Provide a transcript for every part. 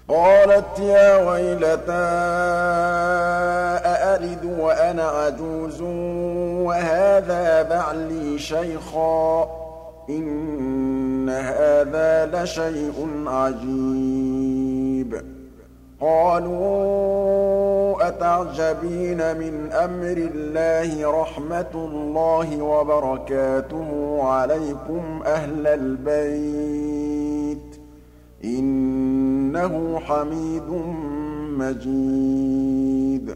قالت يا ويلتى أألد وأنا عجوز وهذا بعلي شيخا إن هذا لشيء عجيب قالوا أتعجبين من أمر الله رحمة الله وبركاته عليكم أهل البيت إنه حميد مجيد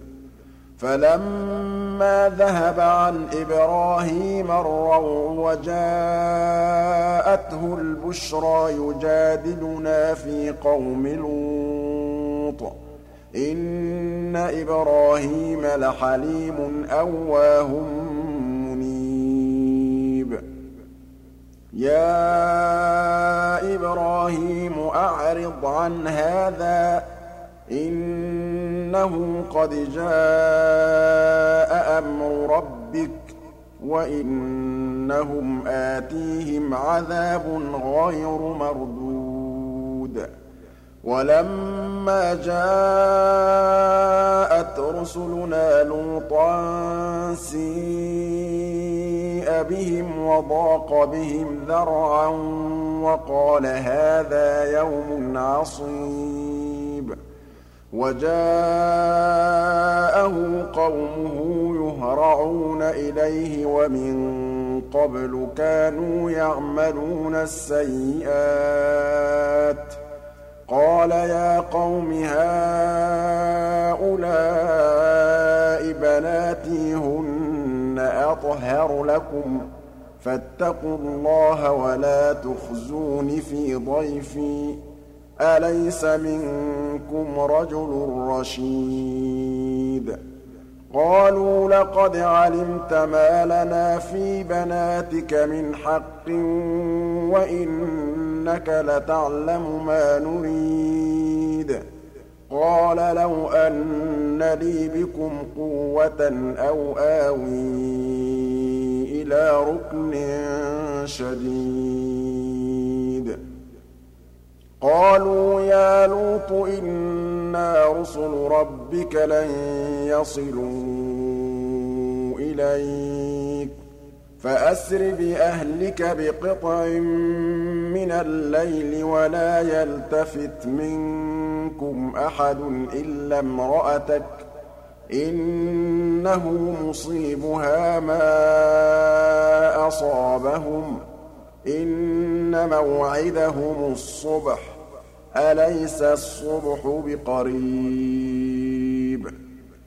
فلما ذهب عن إبراهيم الروع وجاءته البشرى يجادلنا في قوم لوط إن إبراهيم لحليم أواه منيب يا إبراهيم أعرض عن هذا إنه قد جاء أمر ربك وإنهم آتيهم عذاب غير مردود ولما جاءت رسلنا لوطا سيء بهم وضاق بهم ذرعا وقال هذا يوم عصيب وجاءه قومه يهرعون إليه ومن قبل كانوا يعملون السيئات قال يا قوم هؤلاء بناتي هن أطهر لكم فاتقوا الله ولا تخزون في ضيفي أليس منكم رجل رشيد قالوا لقد علمت ما لنا في بناتك من حق وإنك لتعلم ما نريد قال لو أن لي بكم قوة أو آوي إلى ركن شديد قالوا يا لوط إنا رسل ربك لن يصلوا إليك فأسر بأهلك بقطع من الليل ولا يلتفت منكم أحد إلا امرأتك إنه مصيبها ما أصابهم إن موعدهم الصبح أليس الصبح بقريب